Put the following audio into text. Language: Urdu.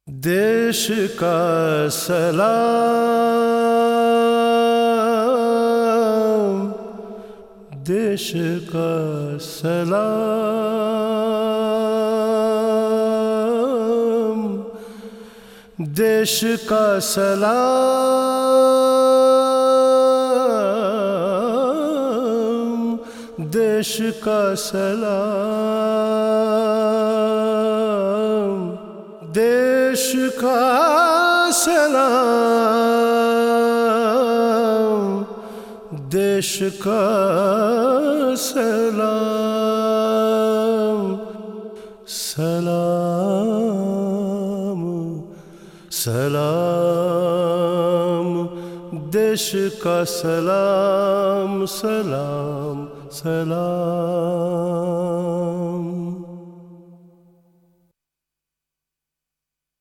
دیش کا سلام، دیش کا سلام، دیش کا سلام، دیش کا سلام، دیش کا سلام، دیش کا سلام، سلام، سلام، دیش کا سلام، سلام، سلام۔